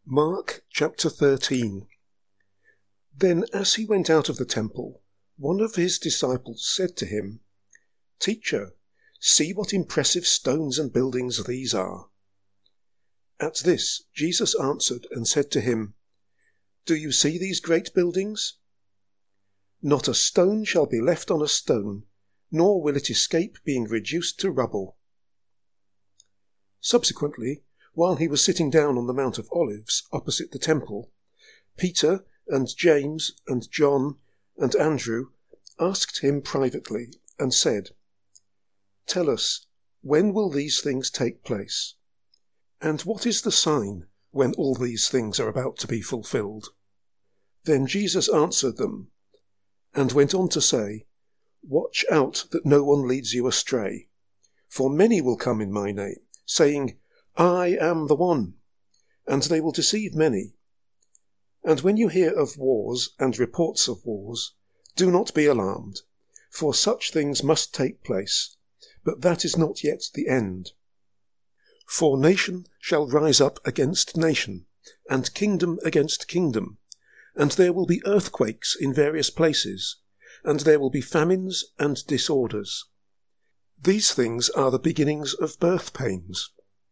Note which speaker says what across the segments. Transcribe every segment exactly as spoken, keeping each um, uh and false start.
Speaker 1: Mark chapter thirteen. Then as he went out of the temple, one of his disciples said to him, "Teacher, see what impressive stones and buildings these are." At this Jesus answered and said to him, "Do you see these great buildings? Not a stone shall be left on a stone, nor will it escape being reduced to rubble." Subsequently, while he was sitting down on the Mount of Olives opposite the temple, Peter and James and John and Andrew asked him privately and said, "Tell us, when will these things take place? And what is the sign when all these things are about to be fulfilled?" Then Jesus answered them and went on to say, "Watch out that no one leads you astray. For many will come in my name, saying, 'I am the one,' and they will deceive many. And when you hear of wars and reports of wars, do not be alarmed, for such things must take place, but that is not yet the end. For nation shall rise up against nation, and kingdom against kingdom, and there will be earthquakes in various places, and there will be famines and disorders. These things are the beginnings of birth pains.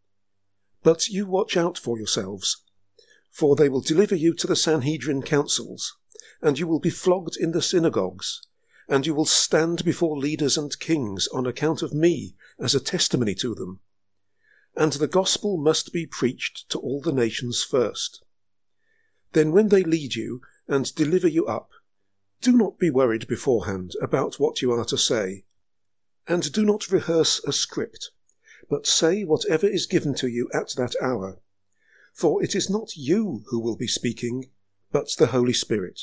Speaker 1: But you watch out for yourselves, for they will deliver you to the Sanhedrin councils, and you will be flogged in the synagogues, and you will stand before leaders and kings on account of me as a testimony to them. And the gospel must be preached to all the nations first. Then when they lead you and deliver you up, do not be worried beforehand about what you are to say, and do not rehearse a script, but say whatever is given to you at that hour. For it is not you who will be speaking, but the Holy Spirit.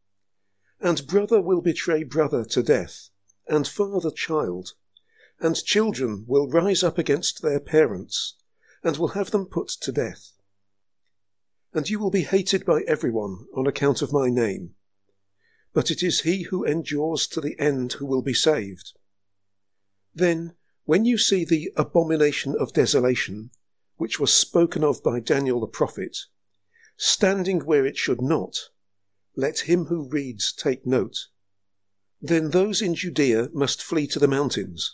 Speaker 1: And brother will betray brother to death, and father child, and children will rise up against their parents, and will have them put to death. And you will be hated by everyone on account of my name, but it is he who endures to the end who will be saved. Then, when you see the abomination of desolation, which was spoken of by Daniel the prophet, standing where it should not, let him who reads take note. Then those in Judea must flee to the mountains.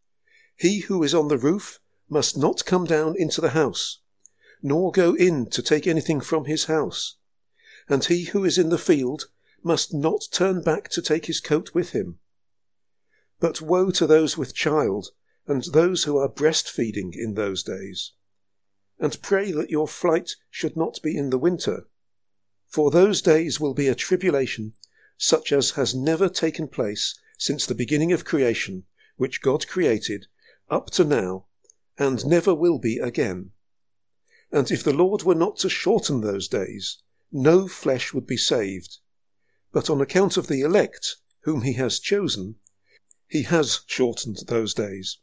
Speaker 1: He who is on the roof must not come down into the house, nor go in to take anything from his house, and he who is in the field must not turn back to take his coat with him. But woe to those with child, and those who are breastfeeding in those days. And pray that your flight should not be in the winter, for those days will be a tribulation such as has never taken place since the beginning of creation, which God created, up to now, and never will be again. And if the Lord were not to shorten those days, no flesh would be saved. But on account of the elect, whom he has chosen, he has shortened those days.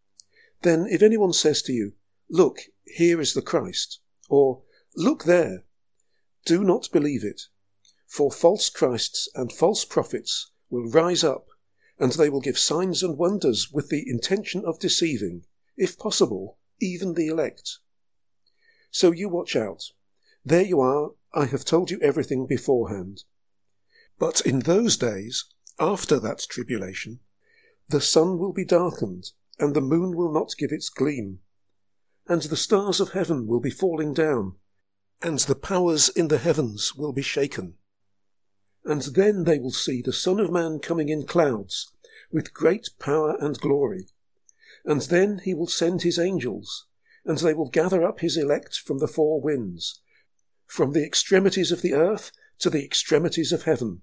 Speaker 1: Then if anyone says to you, 'Look, here is the Christ,' or 'Look there,' do not believe it, for false Christs and false prophets will rise up, and they will give signs and wonders with the intention of deceiving, if possible, even the elect. So you watch out. There you are, I have told you everything beforehand. But in those days, after that tribulation, the sun will be darkened, and the moon will not give its gleam, and the stars of heaven will be falling down, and the powers in the heavens will be shaken. And then they will see the Son of Man coming in clouds, with great power and glory. And then he will send his angels, and they will gather up his elect from the four winds, from the extremities of the earth to the extremities of heaven.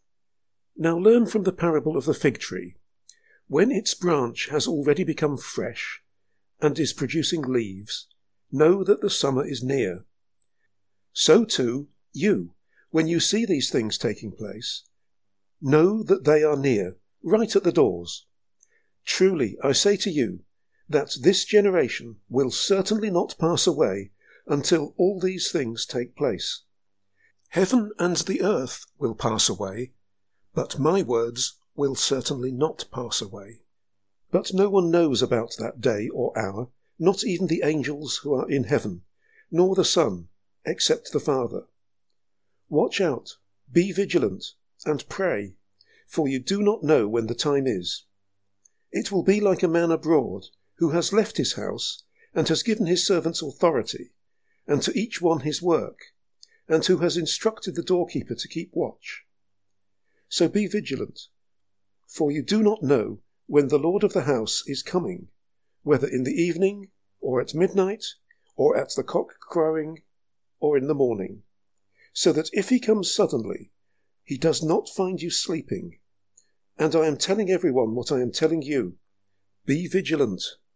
Speaker 1: Now learn from the parable of the fig tree. When its branch has already become fresh, and is producing leaves, know that the summer is near. So too, you, when you see these things taking place, know that they are near, right at the doors. Truly, I say to you, that this generation will certainly not pass away until all these things take place. Heaven and the earth will pass away, but my words will certainly not pass away. But no one knows about that day or hour, not even the angels who are in heaven, nor the Son, except the Father. Watch out, be vigilant, and pray, for you do not know when the time is. It will be like a man abroad who has left his house and has given his servants authority, and to each one his work, and who has instructed the doorkeeper to keep watch. So be vigilant, for you do not know when the Lord of the house is coming, whether in the evening, or at midnight, or at the cock crowing, or in the morning, so that if he comes suddenly, he does not find you sleeping. And I am telling everyone what I am telling you. Be vigilant.